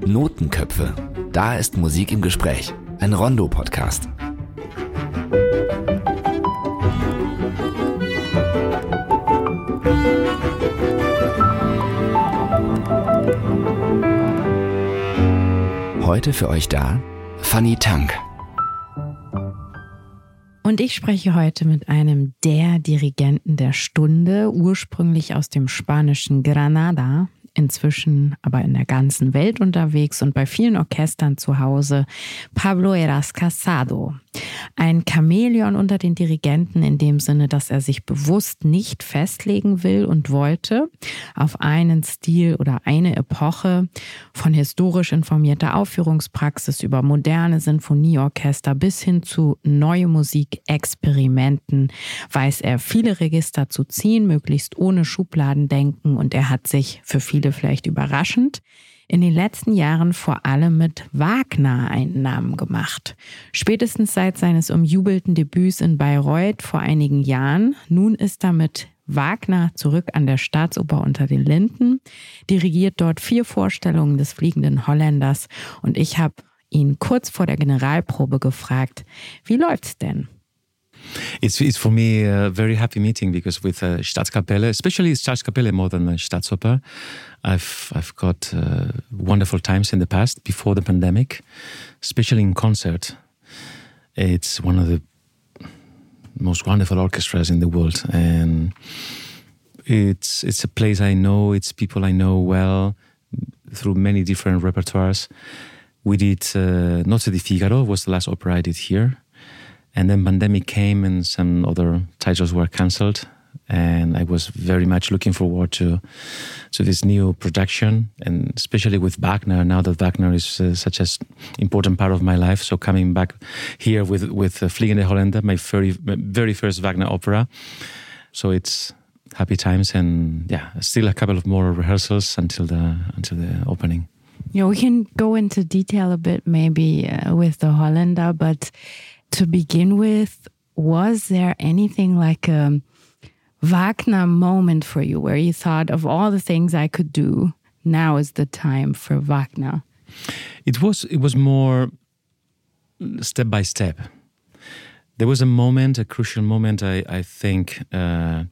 Notenköpfe. Da ist Musik im Gespräch. Ein Rondo-Podcast. Heute für euch da Fanny Tang. Und ich spreche heute mit einem der Dirigenten der Stunde, ursprünglich aus dem spanischen Granada, inzwischen aber in der ganzen Welt unterwegs und bei vielen Orchestern zu Hause, Pablo Heras Casado. Ein Chamäleon unter den Dirigenten in dem Sinne, dass er sich bewusst nicht festlegen will und wollte auf einen Stil oder eine Epoche, von historisch informierter Aufführungspraxis über moderne Sinfonieorchester bis hin zu neue Musikexperimenten, weiß er viele Register zu ziehen, möglichst ohne Schubladendenken, und er hat sich für viele vielleicht überraschend in den letzten Jahren vor allem mit Wagner einen Namen gemacht. Spätestens seit seines umjubelten Debüts in Bayreuth vor einigen Jahren. Nun ist er mit Wagner zurück an der Staatsoper unter den Linden, dirigiert dort 4 Vorstellungen des Fliegenden Holländers, und ich habe ihn kurz vor der Generalprobe gefragt, wie läuft's denn? It's for me a very happy meeting because with Staatskapelle, especially Staatskapelle more than Staatsoper, I've got wonderful times in the past before the pandemic, especially in concert. It's one of the most wonderful orchestras in the world, and it's a place I know, it's people I know well through many different repertoires. We did Nozze di Figaro was the last opera I did here. And then pandemic came and some other titles were cancelled. And I was very much looking forward to this new production, and especially with Wagner, now that Wagner is such an important part of my life. So coming back here with Fliegende Holländer, my very first Wagner opera. So it's happy times, and yeah, still a couple of more rehearsals until the opening. Yeah, we can go into detail a bit maybe with the Holländer, but to begin with, was there anything like a Wagner moment for you where you thought, of all the things I could do, now is the time for Wagner? It was more step by step. There was a crucial moment, I think, that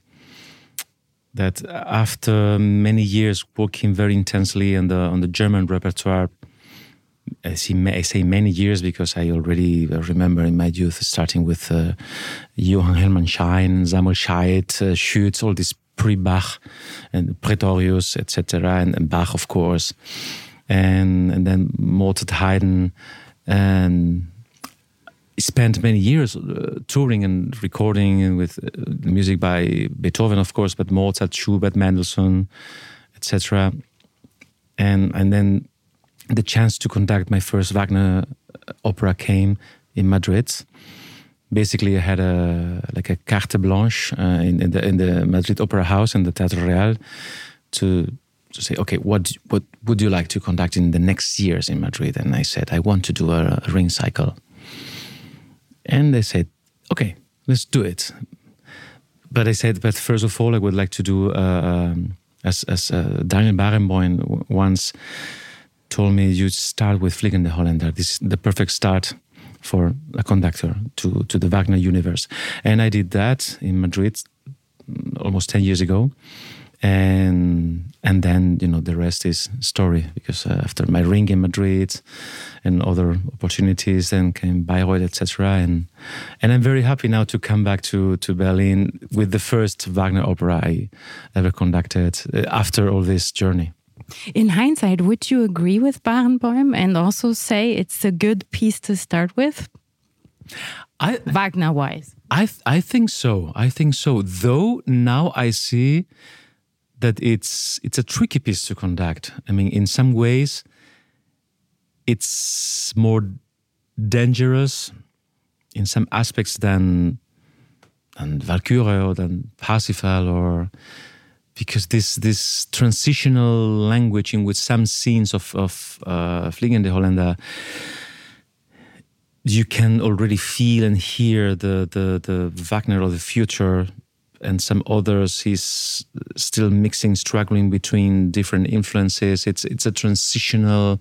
after many years working very intensely on the German repertoire, I say many years because I already remember in my youth starting with Johann Hermann Schein, Samuel Scheidt, Schütz, all this pre-Bach and Pretorius, etc., and Bach, of course, and then Mozart, Haydn, and spent many years touring and recording with music by Beethoven, of course, but Mozart, Schubert, Mendelssohn, etc., and then the chance to conduct my first Wagner opera came in Madrid. Basically, I had a carte blanche in the Madrid Opera House, in the Teatro Real, to say, okay, what would you like to conduct in the next years in Madrid? And I said, I want to do a ring cycle. And they said, okay, let's do it. But I said, but first of all, I would like to do, as Daniel Barenboim once told me, you start with Fliegende Holländer. This is the perfect start for a conductor to the Wagner universe. And I did that in Madrid almost 10 years ago. And then, the rest is story, because after my ring in Madrid and other opportunities, then came Bayreuth, etc. And I'm very happy now to come back to Berlin with the first Wagner opera I ever conducted after all this journey. In hindsight, would you agree with Barenboim and also say it's a good piece to start with? Wagner-wise. I think so. Though now I see that it's a tricky piece to conduct. I mean, in some ways, it's more dangerous in some aspects than Walküre or than Parsifal, or because this transitional language in which some scenes of Fliegende Holländer, you can already feel and hear the Wagner of the future and some others he's still mixing, struggling between different influences. It's a transitional,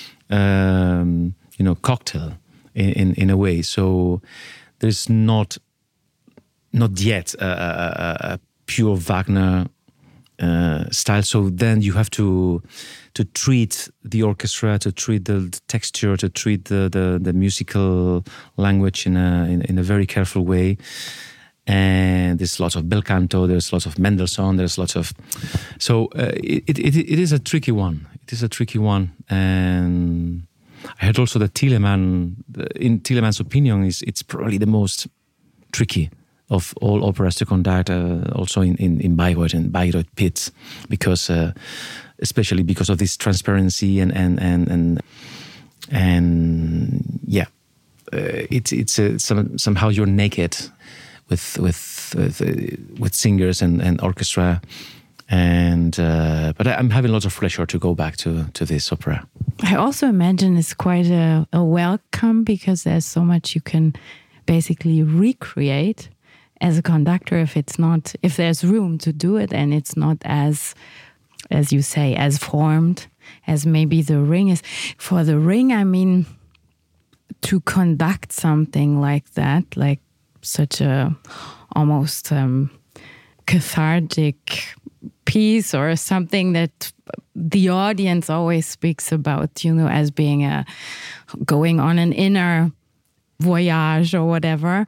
cocktail in a way. So there's not yet a pure Wagner style. So then you have to treat the orchestra, to treat the texture, to treat the musical language in a very careful way. And there's lots of bel canto, there's lots of Mendelssohn, there's lots of... So it is a tricky one. It is a tricky one. And I heard also that Telemann, in Telemann's opinion, it's probably the most tricky of all operas to conduct, also in Bayreuth and Bayreuth Pit, because especially because of this transparency and yeah, it's somehow you're naked with singers and orchestra, and but I'm having lots of pleasure to go back to this opera. I also imagine it's quite a welcome, because there's so much you can basically recreate as a conductor if there's room to do it, and it's not as you say, as formed as maybe the Ring is. For the Ring, I mean, to conduct something like that, like such a almost cathartic piece, or something that the audience always speaks about, as being going on an inner voyage or whatever.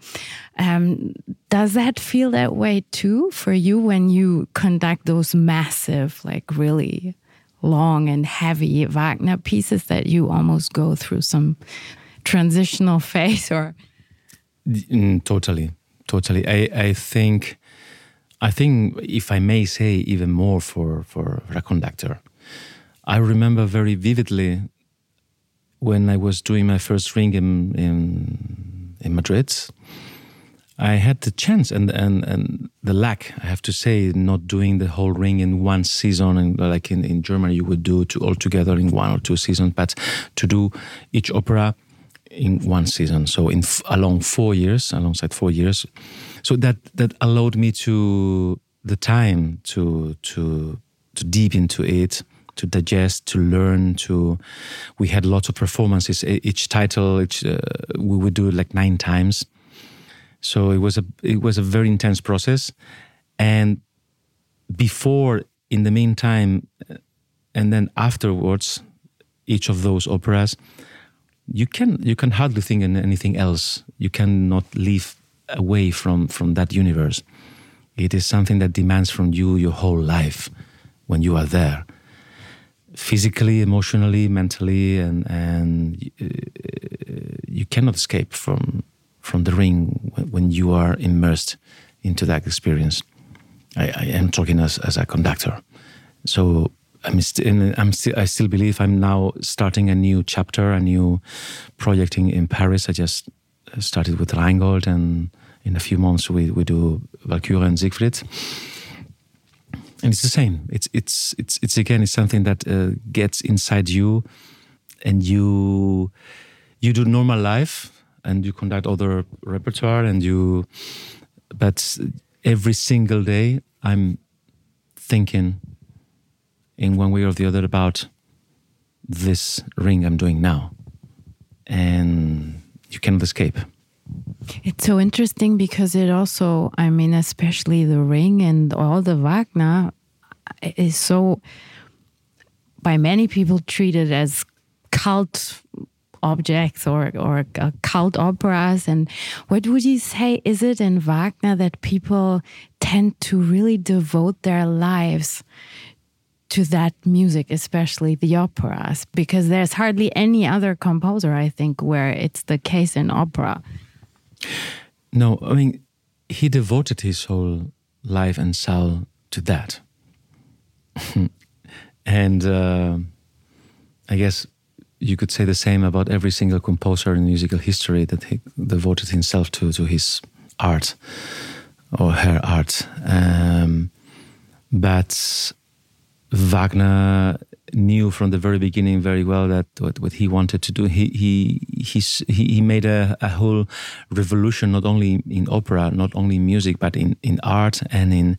Does that feel that way too for you when you conduct those massive, like really long and heavy Wagner pieces, that you almost go through some transitional phase? Or Totally. I think if I may say even more for a conductor, I remember very vividly when I was doing my first Ring in Madrid. I had the chance and the lack, I have to say, not doing the whole Ring in one season, and like in Germany you would do all together in 1 or 2 seasons, but to do each opera in one season, so alongside 4 years. So that allowed me the time to deep into it, to digest, to learn. We had lots of performances. Each title, we would do it like 9 times. So it was a very intense process. And before, in the meantime, and then afterwards, each of those operas, you can hardly think in anything else. You cannot live away from that universe. It is something that demands from you your whole life when you are there, physically, emotionally, mentally, and you cannot escape from the Ring when you are immersed into that experience. I am talking as a conductor. So I still believe I'm now starting a new chapter, a new project in Paris. I just started with Rheingold, and in a few months we do Walküre and Siegfried. And it's the same. It's again, it's something that gets inside you, and you do normal life, and you conduct other repertoire, but every single day I'm thinking in one way or the other about this Ring I'm doing now, and you cannot escape. It's so interesting because it also, I mean, especially the Ring and all the Wagner is so, by many people, treated as cult objects or cult operas. And what would you say is it in Wagner that people tend to really devote their lives to that music, especially the operas? Because there's hardly any other composer, I think, where it's the case in opera. No, I mean, he devoted his whole life and soul to that. And I guess you could say the same about every single composer in musical history, that he devoted himself to his art or her art. But Wagner knew from the very beginning very well that what he wanted to do. He made a whole revolution, not only in opera, not only in music, but in art, and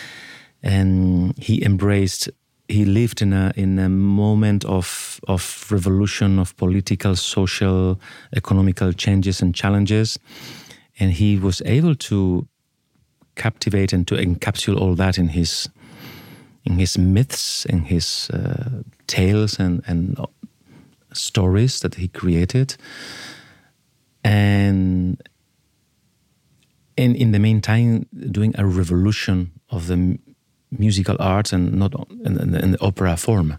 he lived in a moment of revolution, of political, social, economical changes and challenges, and he was able to captivate and to encapsulate all that in his myths, in his tales and stories that he created, and in the meantime doing a revolution of the musical arts and not in the opera form.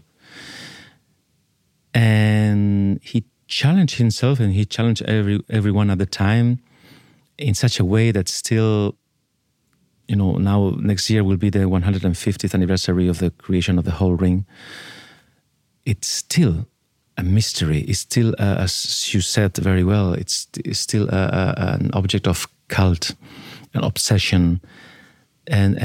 And he challenged himself and he challenged everyone at the time in such a way that still, now next year will be the 150th anniversary of the creation of the whole ring. It's still a mystery. It's still, as you said very well, it's still an object of cult, an obsession, and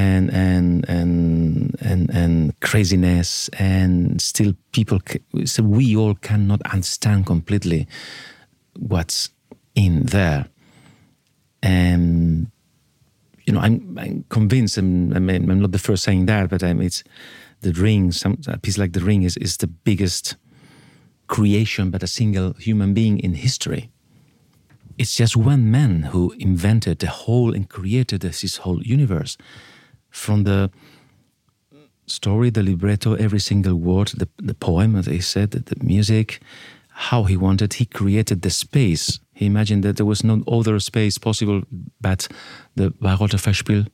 craziness, and still so we all cannot understand completely what's in there. And I'm convinced, I'm not the first saying that, but it's the ring. A piece like the ring is the biggest creation by a single human being in history. It's just one man who invented the whole and created this whole universe. From the story, the libretto, every single word, the poem, as I said, the music, how he wanted, he created the space. He imagined that there was no other space possible but the Bayreuth Festspiel.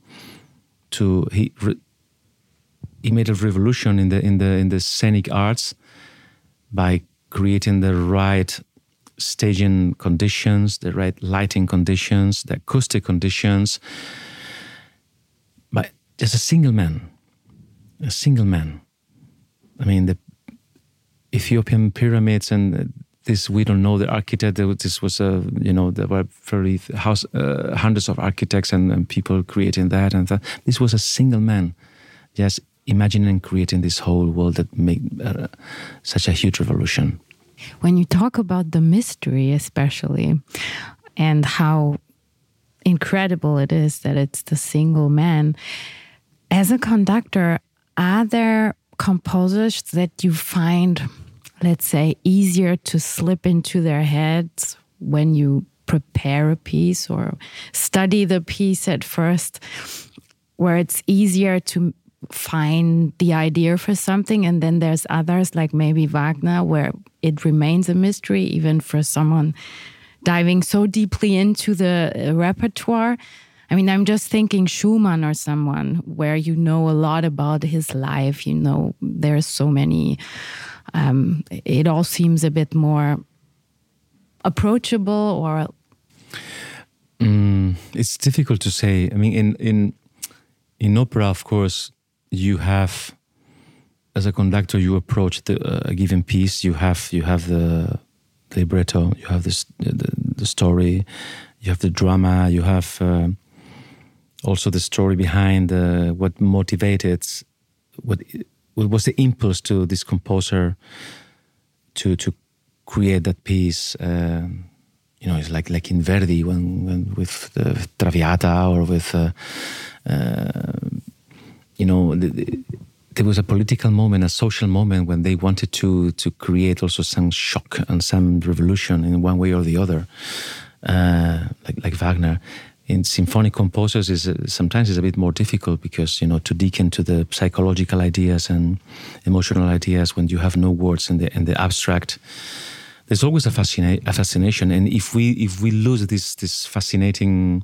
He made a revolution in the scenic arts by creating the right staging conditions, the right lighting conditions, the acoustic conditions. But just a single man. I mean, the Ethiopian pyramids and this, we don't know the architect. This was there were hundreds of architects and people creating that and that. This was a single man, just imagining and creating this whole world that made such a huge revolution. When you talk about the mystery, especially, and how incredible it is that it's the single man, as a conductor, are there composers that you find, let's say, easier to slip into their heads when you prepare a piece or study the piece at first, where it's easier to find the idea for something, and then there's others like maybe Wagner where it remains a mystery even for someone diving so deeply into the repertoire? I mean, I'm just thinking Schumann or someone where you know a lot about his life, there's so many, it all seems a bit more approachable or... It's difficult to say. I mean, in opera, of course, you have, as a conductor, you approach a given piece. You have the libretto, you have the story, you have the drama, you have also the story behind what motivated, what was the impulse to this composer to create that piece. It's like in Verdi when with the Traviata or with there was a political moment, a social moment when they wanted to create also some shock and some revolution in one way or the other, like Wagner. In symphonic composers, sometimes it's a bit more difficult because to dig into the psychological ideas and emotional ideas when you have no words in the abstract. There's always a fascination, and if we lose this fascinating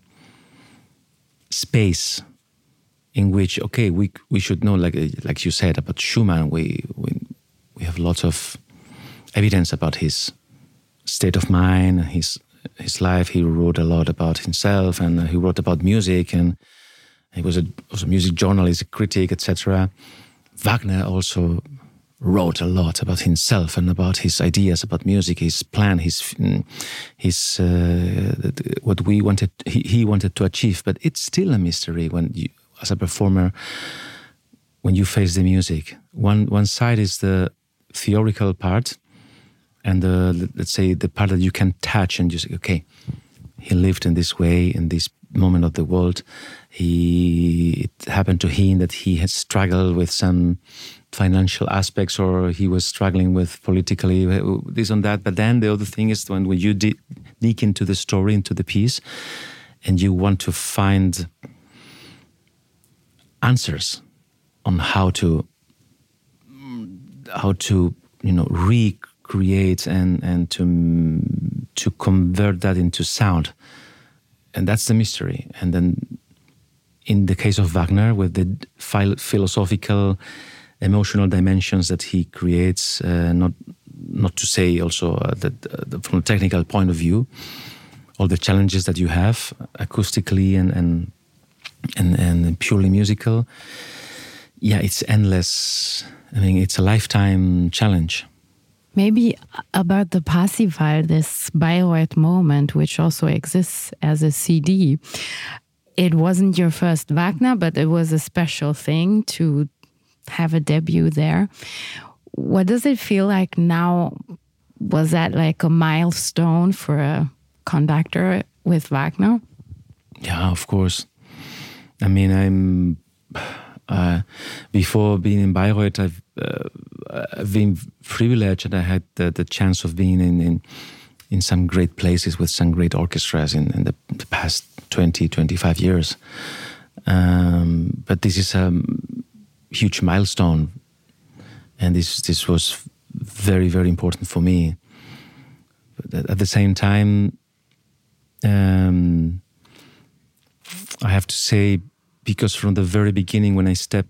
space in which, okay, we should know, like you said about Schumann, we have lots of evidence about his state of mind, his life. He wrote a lot about himself, and he wrote about music, and he was a music journalist, a critic, etc. Wagner also wrote a lot about himself and about his ideas about music, his plan, his what he wanted to achieve. But it's still a mystery when you, as a performer, when you face the music. One side is the theoretical part and let's say the part that you can touch and just, okay, he lived in this way, in this moment of the world. It happened to him that he had struggled with some financial aspects, or he was struggling with politically this and that. But then the other thing is when you dig into the story, into the piece, and you want to find answers on how to recreate and to convert that into sound, and that's the mystery. And then in the case of Wagner, with the philosophical, emotional dimensions that he creates, not to say also that from a technical point of view, all the challenges that you have acoustically and purely musical, yeah, it's endless. I mean, it's a lifetime challenge. Maybe about the Parsifal, this Bayreuth moment, which also exists as a CD. It wasn't your first Wagner, but it was a special thing to have a debut there. What does it feel like now? Was that like a milestone for a conductor with Wagner? Yeah, of course. I mean, before being in Bayreuth, I've been privileged and I had the chance of being in some great places with some great orchestras in the past 20, 25 years. But this is a huge milestone, and this was very, very important for me. But at the same time, I have to say, because from the very beginning, when I stepped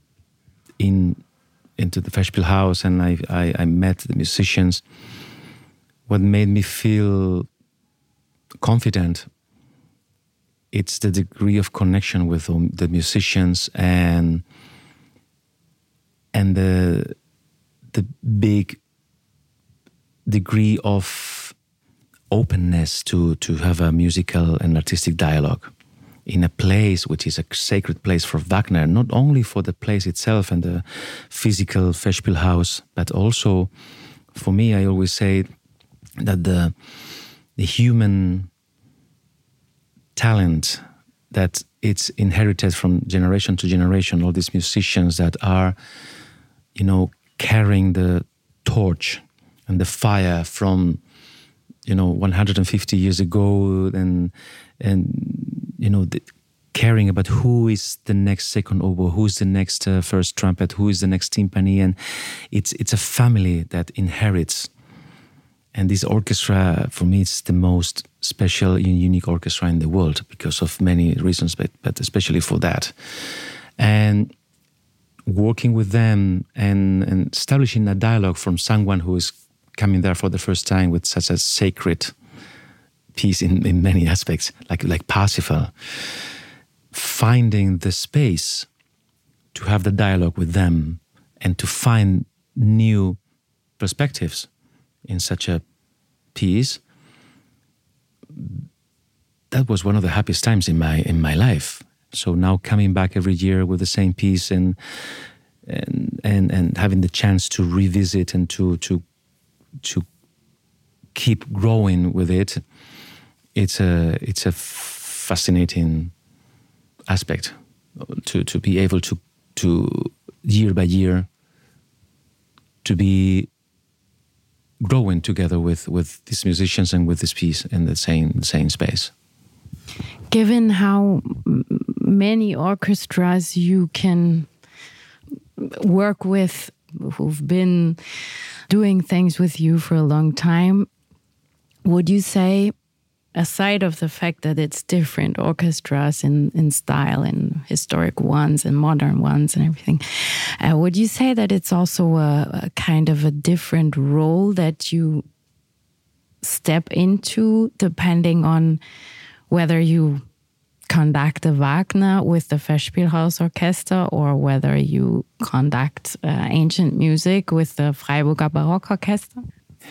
into the Festspielhaus and I met the musicians, what made me feel confident, it's the degree of connection with the musicians and the big degree of openness to have a musical and artistic dialogue in a place which is a sacred place for Wagner, not only for the place itself and the physical Festspielhaus, but also, for me, I always say that the human talent that it's inherited from generation to generation, all these musicians that are, carrying the torch and the fire from, 150 years ago and caring about who is the next second oboe, who is the next first trumpet, who is the next timpani, and it's a family that inherits. And this orchestra, for me, it's the most special and unique orchestra in the world because of many reasons, but especially for that. And working with them and establishing a dialogue from someone who is coming there for the first time with such a sacred piece in many aspects, like Parsifal, finding the space to have the dialogue with them and to find new perspectives in such a piece, that was one of the happiest times in my life. So now coming back every year with the same piece and having the chance to revisit and to keep growing with it, it's a fascinating aspect to be able to year by year to be growing together with these musicians and with this piece in the same space. Given how many orchestras you can work with who've been doing things with you for a long time, would you say, aside of the fact that it's different orchestras in style and historic ones and modern ones and everything, would you say that it's also a kind of a different role that you step into depending on whether you conduct a Wagner with the Festspielhaus Orchester or whether you conduct ancient music with the Freiburger Baroque Orchester?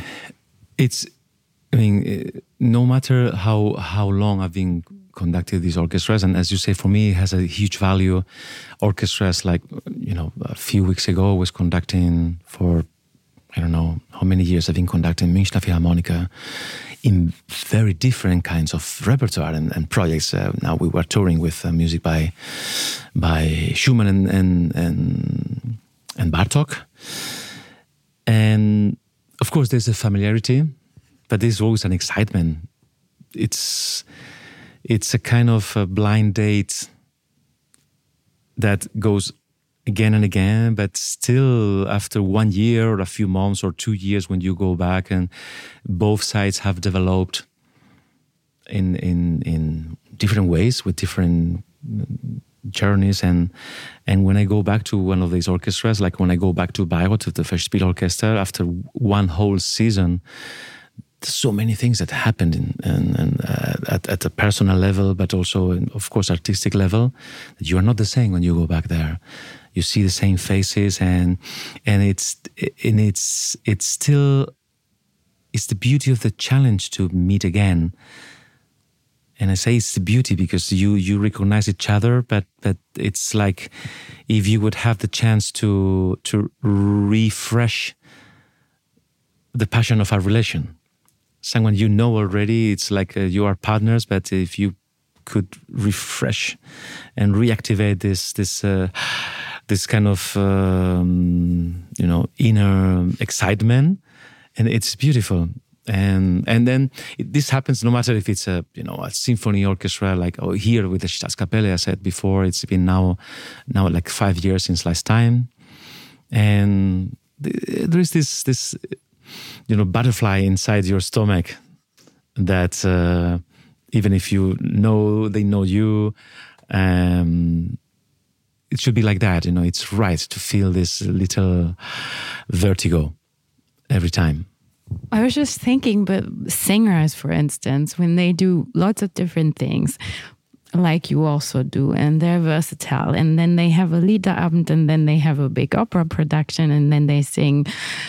No matter how long I've been conducting these orchestras, and as you say, for me, it has a huge value. Orchestras like, a few weeks ago I was conducting for I don't know how many years I've been conducting Münchner Philharmoniker in very different kinds of repertoire and projects. Now we were touring with music by Schumann and Bartók. And of course there's a familiarity, but there's always an excitement. It's a kind of a blind date that goes again and again, but still after 1 year or a few months or 2 years, when you go back and both sides have developed in different ways with different journeys, and when I go back to one of these orchestras, like when I go back to Bayreuth, to the Festspielorchester, after one whole season, there's so many things that happened at a personal level, but also, of course, artistic level, that you are not the same when you go back there. You see the same faces, and it's still the beauty of the challenge to meet again. And I say it's the beauty because you recognize each other, but it's like if you would have the chance to refresh the passion of our relation. Someone you know already, it's like you are partners, but if you could refresh and reactivate this kind of inner excitement, and it's beautiful. And then this happens no matter if it's a symphony orchestra, like here with the Staatskapelle. I said before, it's been now like 5 years since last time, and there is this butterfly inside your stomach that even if they know you, it should be like that. It's right to feel this little vertigo every time. I was just thinking, but singers, for instance, when they do lots of different things, like you also do, and they're versatile, and then they have a Liederabend, and then they have a big opera production, and then they sing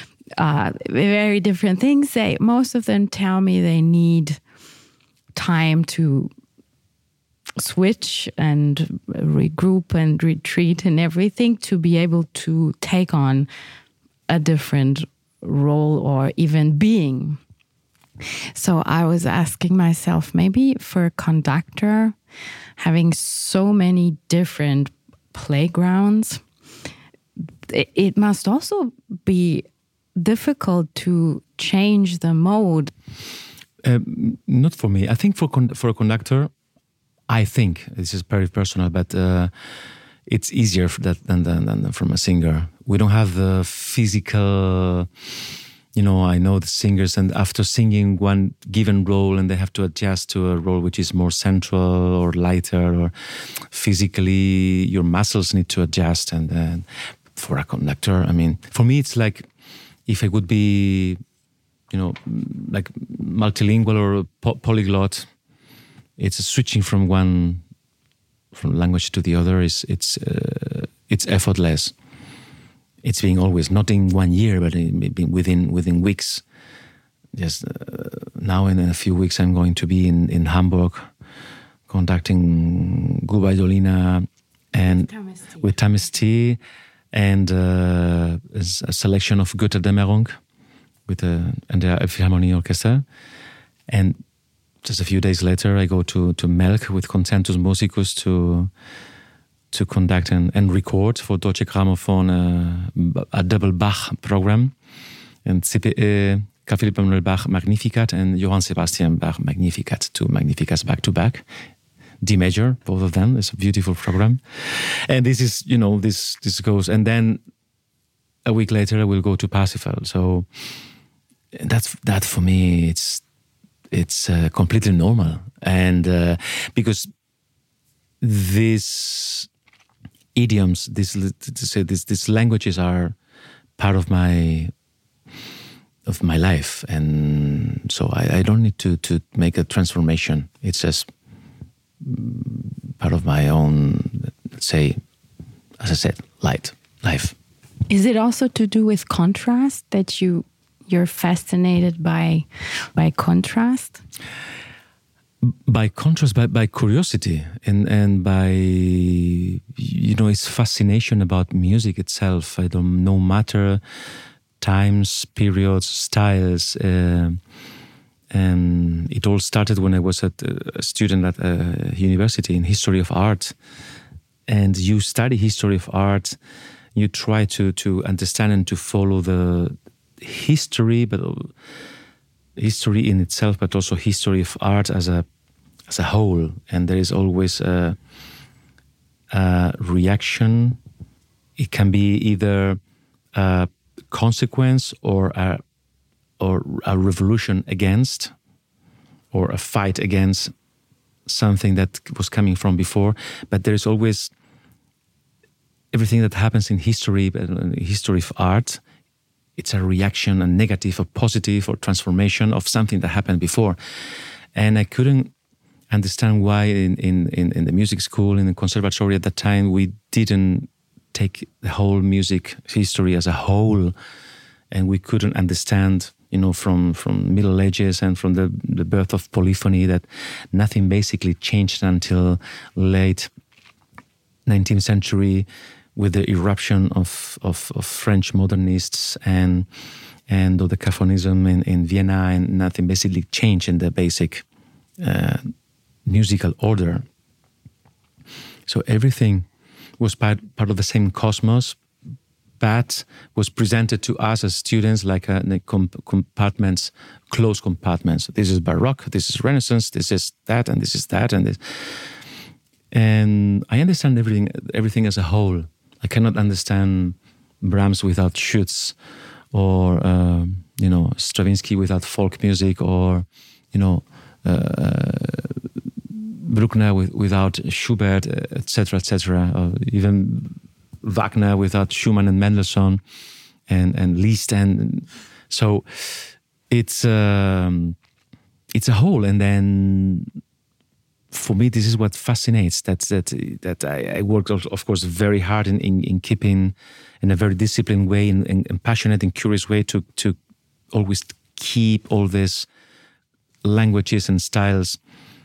very different things. Most of them tell me they need time to switch and regroup and retreat and everything to be able to take on a different role or even being. So I was asking myself, maybe for a conductor, having so many different playgrounds, it must also be difficult to change the mode. Not for me. I think for a conductor, I think this is very personal, but it's easier for that than from a singer. We don't have the physical. I know the singers, and after singing one given role, and they have to adjust to a role which is more central or lighter, or physically your muscles need to adjust. And for a conductor, for me, it's like if I would be, like multilingual or polyglot. It's switching from language to the other. It's effortless. It's being always not in 1 year, but within weeks. Just now in a few weeks, I'm going to be in Hamburg, conducting Gubaidolina and with Tamesti, and a selection of Götterdämmerung with the Philharmonie Orchestra. And just a few days later, I go to Melk with Concertus Musicus to conduct and record for Deutsche Grammophon a double Bach program, and CPE Carl Philipp Emanuel Bach Magnificat and Johann Sebastian Bach Magnificat, two Magnificats back to back, D major, both of them. It's a beautiful program, and this is this goes, and then a week later I will go to Parsifal. So that for me it's completely normal, and because these idioms, these languages are part of my life, and so I don't need to make a transformation. It's just part of my own, let's say, as I said, life. Is it also to do with contrast, that you're fascinated by contrast? By contrast, by curiosity, and by its fascination about music itself. No matter times, periods, styles. And it all started when I was a student at a university in history of art. And you study history of art, you try to understand and to follow the history, but history in itself, but also history of art as a whole. And there is always a reaction. It can be either a consequence or a revolution against, or a fight against something that was coming from before. But there is always everything that happens in history, but in the history of art, it's a reaction, a negative or positive or transformation of something that happened before. And I couldn't understand why in the music school, in the conservatory at that time, we didn't take the whole music history as a whole, and we couldn't understand, from Middle Ages and from the birth of polyphony, that nothing basically changed until late 19th century with the eruption of French modernists and the Dodecaphonism in Vienna, and nothing basically changed in the basic musical order. So everything was part of the same cosmos, but was presented to us as students like compartments, closed compartments. This is Baroque, this is Renaissance, this is that, and this is that, and this. And I understand everything as a whole. I cannot understand Brahms without Schütz, or Stravinsky without folk music, or Bruckner without Schubert, etc., or even Wagner without Schumann and Mendelssohn and Liszt. And so it's a whole. And then for me, this is what fascinates. That I worked, of course, very hard in keeping, in a very disciplined way, in passionate and curious way, to always keep all these languages and styles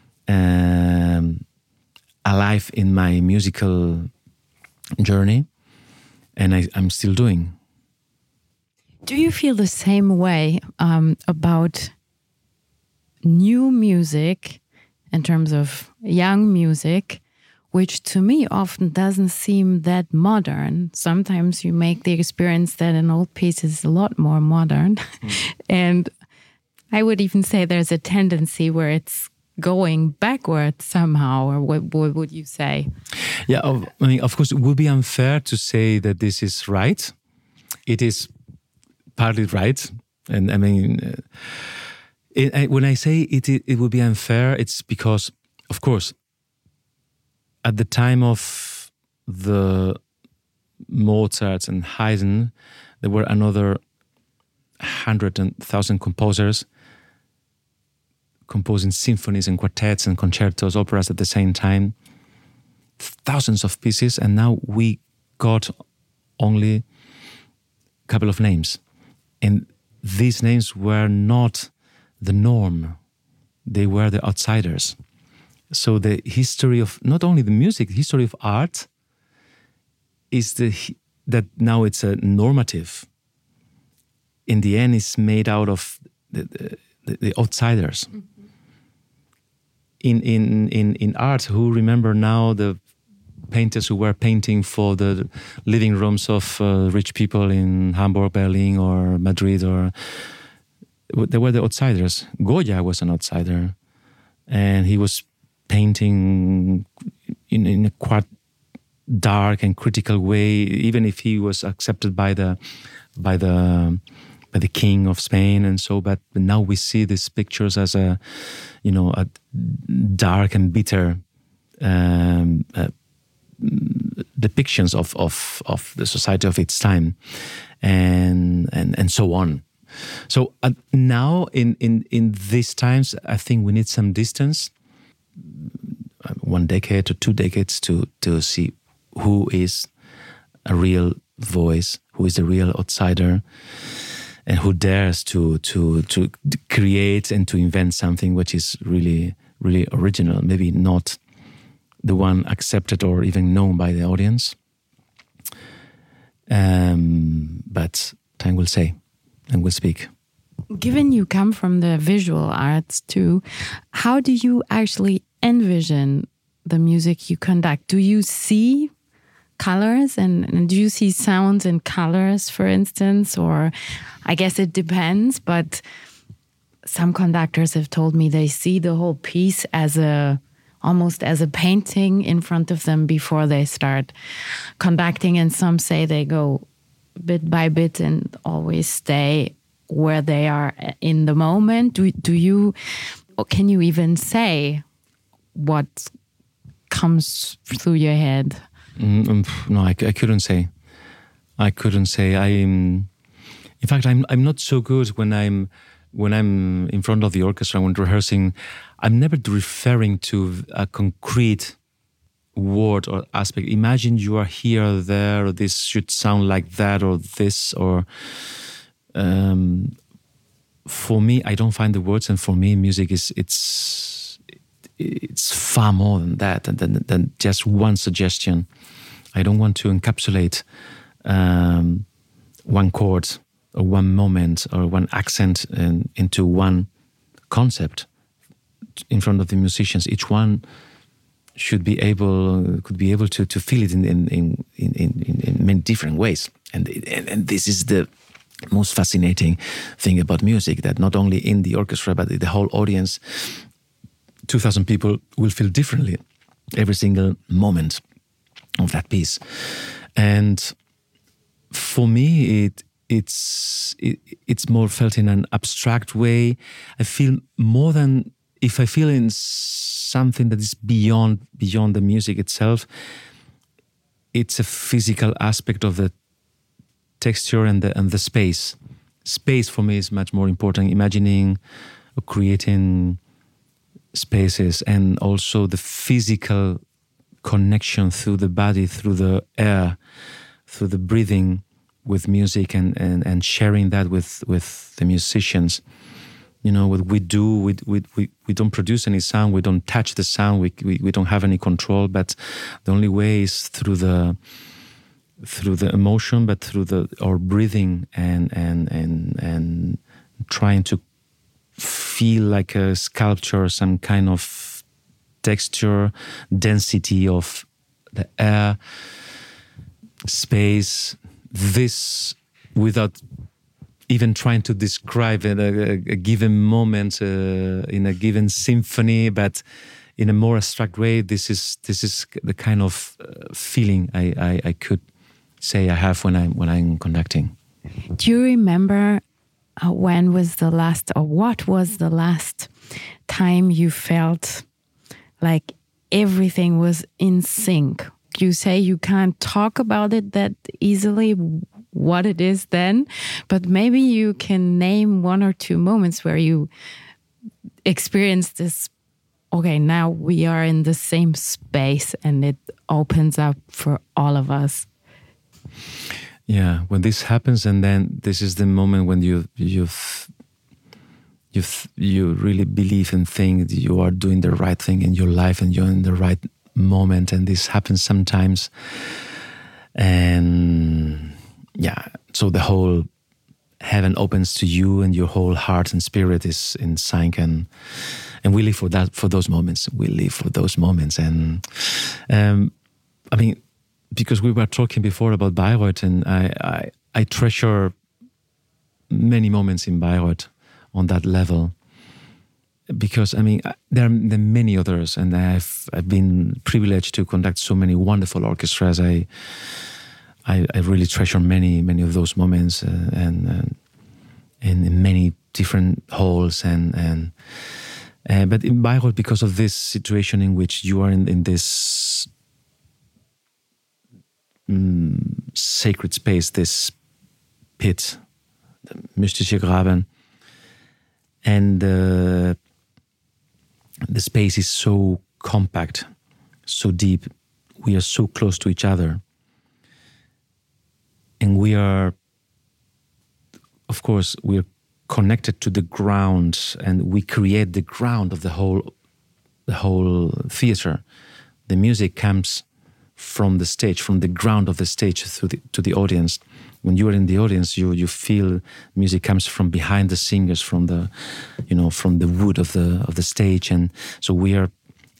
alive in my musical journey, and I'm still doing. Do you feel the same way about new music, in terms of young music, which to me often doesn't seem that modern? Sometimes you make the experience that an old piece is a lot more modern. And I would even say there's a tendency where it's going backwards somehow, or what would you say? Yeah, I mean, of course, it would be unfair to say that this is right. It is partly right. And I mean, when I say it would be unfair, it's because, of course, at the time of the Mozart and Haydn, there were another 100,000 composers composing symphonies and quartets and concertos, operas at the same time, thousands of pieces, and now we got only a couple of names. And these names were not the norm, they were the outsiders. So the history of not only the music, the history of art is that now it's a normative. In the end, it's made out of the outsiders. Mm-hmm. In art, who remember now the painters who were painting for the living rooms of rich people in Hamburg, Berlin, or Madrid, or they were the outsiders. Goya was an outsider, and he was painting in a quite dark and critical way, even if he was accepted by the king of Spain and so. But now we see these pictures as a dark and bitter depictions of the society of its time, and so on. So now in these times, I think we need some distance, 1 decade or 2 decades, to see who is a real voice, who is a real outsider, and who dares to create and to invent something which is really, really original, maybe not the one accepted or even known by the audience. But time will say. and will speak. Given you come from the visual arts too, how do you actually envision the music you conduct? Do you see colors and do you see sounds and colors, for instance? Or I guess it depends, but some conductors have told me they see the whole piece as almost as a painting in front of them before they start conducting, and some say they go bit by bit and always stay where they are in the moment. Do you, or can you even say what comes through your head? No, I couldn't say. I couldn't say. In fact, I'm not so good when I'm in front of the orchestra, when rehearsing. I'm never referring to a concrete word or aspect. Imagine you are here or there, or this should sound like that, or this, or for me, I don't find the words, and for me, music it's far more than that, than just one suggestion. I don't want to encapsulate one chord or one moment or one accent into one concept in front of the musicians. Each one could be able to feel it in many different ways, and this is the most fascinating thing about music, that not only in the orchestra but the whole audience, 2,000 people, will feel differently every single moment of that piece. And for me, it's more felt in an abstract way. I feel more than if I feel in something that is beyond the music itself. It's a physical aspect of the texture and the space. Space for me is much more important. Imagining or creating spaces, and also the physical connection through the body, through the air, through the breathing with music, and sharing that with the musicians. You know, what we do, we don't produce any sound, we don't touch the sound, we don't have any control, but the only way is through the emotion, but through our breathing and trying to feel like a sculpture, some kind of texture, density of the air, space. This without even trying to describe a given moment in a given symphony, but in a more abstract way. This is the kind of feeling I could say I have when I'm conducting. Do you remember when was the last, or what was the last time you felt like everything was in sync? You say you can't talk about it that easily, what it is then, but maybe you can name one or two moments where you experienced this, okay, now we are in the same space and it opens up for all of us. Yeah, when this happens, and then this is the moment when you really believe and think that you are doing the right thing in your life and you're in the right moment, and this happens sometimes, and yeah, so the whole heaven opens to you and your whole heart and spirit is in sync, and we live for those moments. We live for those moments, and I mean, because we were talking before about Bayreuth, and I treasure many moments in Bayreuth on that level. Because I mean, there are many others, and I've been privileged to conduct so many wonderful orchestras. I really treasure many of those moments, and in many different halls, and but in Bayreuth, because of this situation in which you are in this sacred space, this pit, the mystische Graben, and the space is so compact, so deep. We are so close to each other. And we are, of course, we are connected to the ground, and we create the ground of the whole theater. The music comes from the stage, from the ground of the stage to the audience. when you are in the audience, you feel music comes from behind the singers, from the wood of the stage, and so we are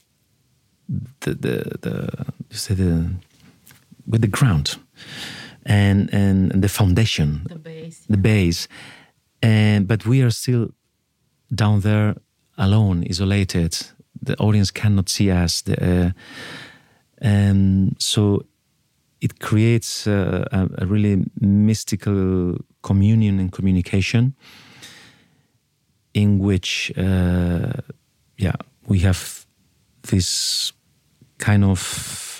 with the ground and the foundation, the base, but we are still down there alone, isolated. The audience cannot see us, so it creates a really mystical communion and communication in which, we have this kind of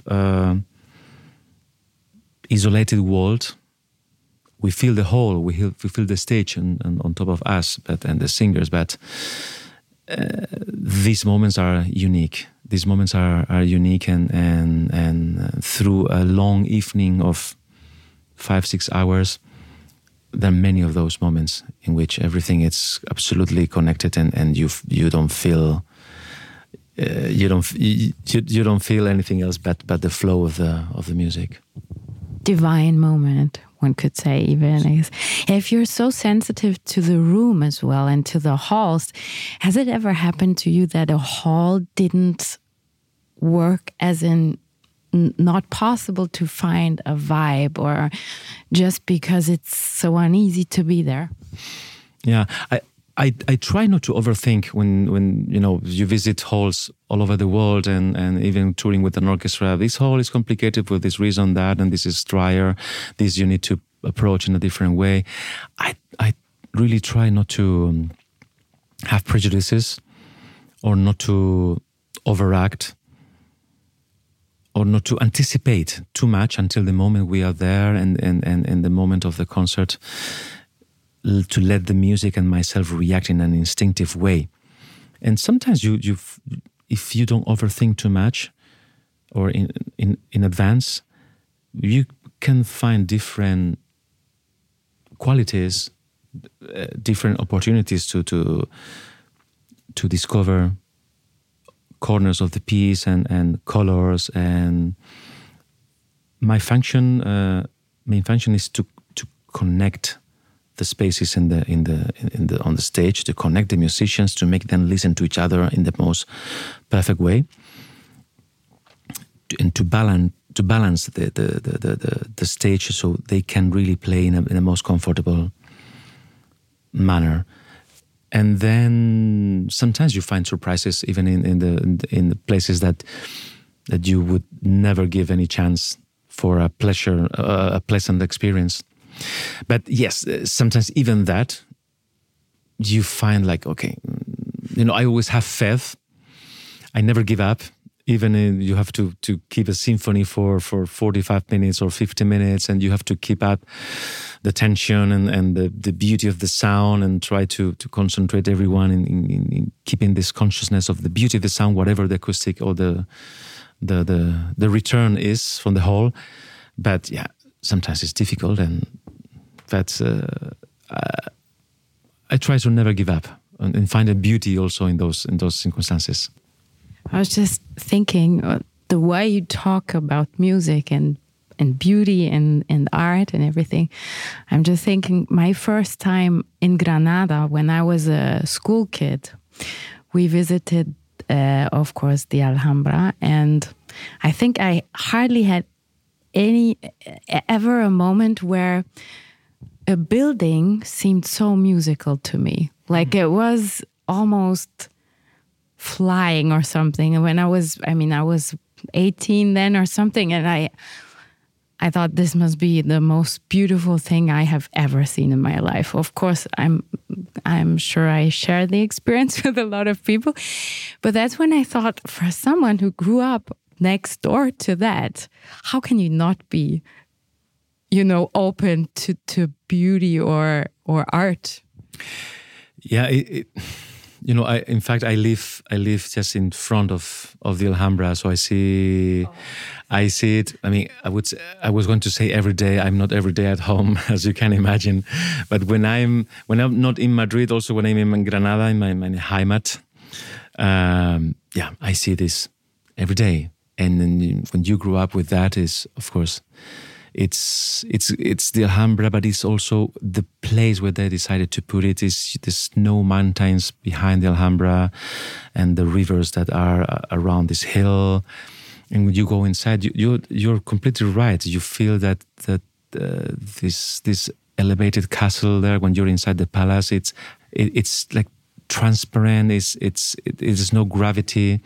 isolated world. We feel the whole, we feel the stage and on top of us, and the singers, but these moments are unique. These moments are unique, and through a long evening of 5-6 hours, there are many of those moments in which everything is absolutely connected, and you don't feel you don't feel anything else but the flow of the music. Divine moment, one could say, even. If you're so sensitive to the room as well and to the halls, has it ever happened to you that a hall didn't work, as in not possible to find a vibe, or just because it's so uneasy to be there? Yeah, I try not to overthink when you visit halls all over the world, and even touring with an orchestra. This hall is complicated for this reason, that, and this is drier. This you need to approach in a different way. I really try not to have prejudices, or not to overact, or not to anticipate too much until the moment we are there and the moment of the concert, to let the music and myself react in an instinctive way. And sometimes if you don't overthink too much, or in advance, you can find different qualities, different opportunities to discover corners of the piece and colors. And my main function is to connect the spaces on the stage, to connect the musicians, to make them listen to each other in the most perfect way, and to balance the stage so they can really play in a most comfortable manner. And then sometimes you find surprises even in the places that you would never give any chance for a pleasant experience. But yes, sometimes even that, you find like, okay, I always have faith. I never give up. Even you have to keep a symphony for 45 minutes or 50 minutes, and you have to keep up the tension and the beauty of the sound, and try to concentrate everyone in keeping this consciousness of the beauty of the sound, whatever the acoustic or the return is from the whole. But yeah, sometimes it's difficult, and that's I try to never give up and find a beauty also in those circumstances. I was just thinking, the way you talk about music and beauty and art and everything, I'm just thinking my first time in Granada when I was a school kid, we visited, of course, the Alhambra, and I think I hardly had ever a moment where a building seemed so musical to me. Like it was almost flying or something. And when I was 18 then or something, and I thought this must be the most beautiful thing I have ever seen in my life. Of course, I'm sure I share the experience with a lot of people, but that's when I thought, for someone who grew up next door to that, how can you not be, open to beauty or art? Yeah, I live just in front of the Alhambra, so I see it. I mean, I was going to say every day. I'm not every day at home, as you can imagine. But when I'm not in Madrid, also when I'm in Granada, in my Heimat, I see this every day. And then when you grew up with that, is of course it's the Alhambra, but it's also the place where they decided to put it. Is the snow mountains behind the Alhambra, and the rivers that are around this hill. And when you go inside, you're completely right. You feel that this elevated castle there. When you're inside the palace, it's like transparent. It's no gravity,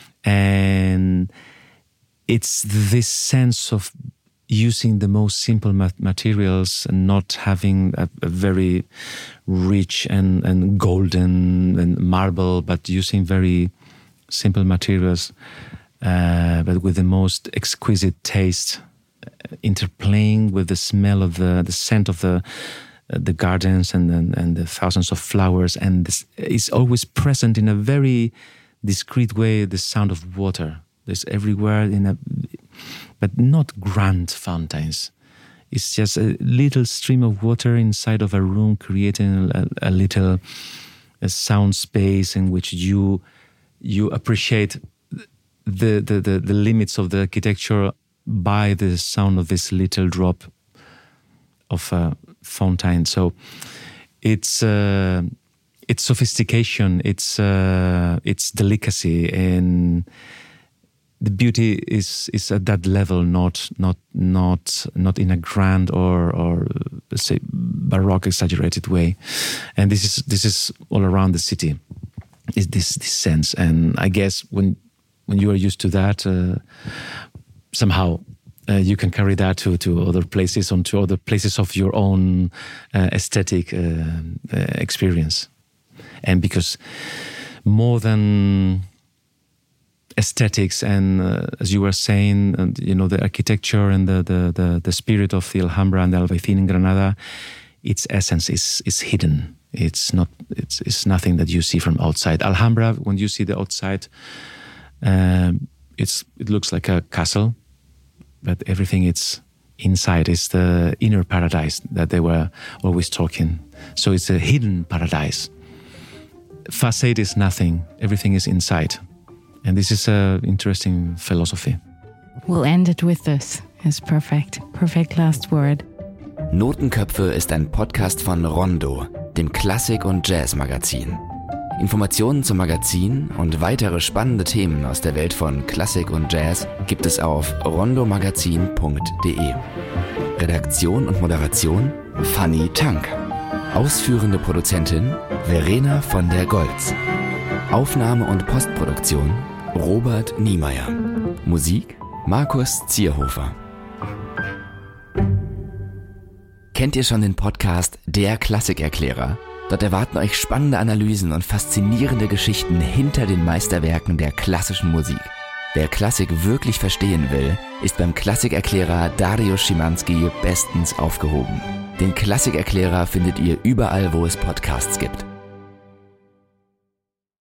and it's this sense of using the most simple materials and not having a very rich and golden and marble, but using very simple materials, but with the most exquisite taste, interplaying with the smell of the scent of the gardens and the thousands of flowers, and this is always present in a very discreet way. The sound of water, there's everywhere but not grand fountains. It's just a little stream of water inside of a room, creating a little sound space in which you appreciate the limits of the architecture by the sound of this little drop of a fountain. So it's sophistication, it's delicacy, and the beauty is at that level, not in a grand or let's say baroque exaggerated way. And this is all around the city. Is this sense, and I guess when you are used to that, somehow you can carry that to other places, onto other places of your own aesthetic experience. And because more than aesthetics and as you were saying, and the architecture and the spirit of the Alhambra and the Albaicín in Granada, its essence is hidden. It's nothing that you see from outside. Alhambra, when you see the outside, it looks like a castle, but everything it's inside is the inner paradise that they were always talking. So it's a hidden paradise. Facade is nothing. Everything is inside. And this is an interesting philosophy. We'll end it with this. It's perfect. Perfect last word. Notenköpfe ist ein Podcast von Rondo, dem Klassik- und Jazz-Magazin. Informationen zum Magazin und weitere spannende Themen aus der Welt von Klassik und Jazz gibt es auf rondomagazin.de. Redaktion und Moderation Fanny Tank. Ausführende Produzentin Verena von der Goltz. Aufnahme und Postproduktion Robert Niemeyer. Musik Markus Zierhofer. Kennt ihr schon den Podcast Der Klassikerklärer? Dort erwarten euch spannende Analysen und faszinierende Geschichten hinter den Meisterwerken der klassischen Musik. Wer Klassik wirklich verstehen will, ist beim Klassikerklärer Dariusz Szymanski bestens aufgehoben. Den Klassikerklärer findet ihr überall, wo es Podcasts gibt.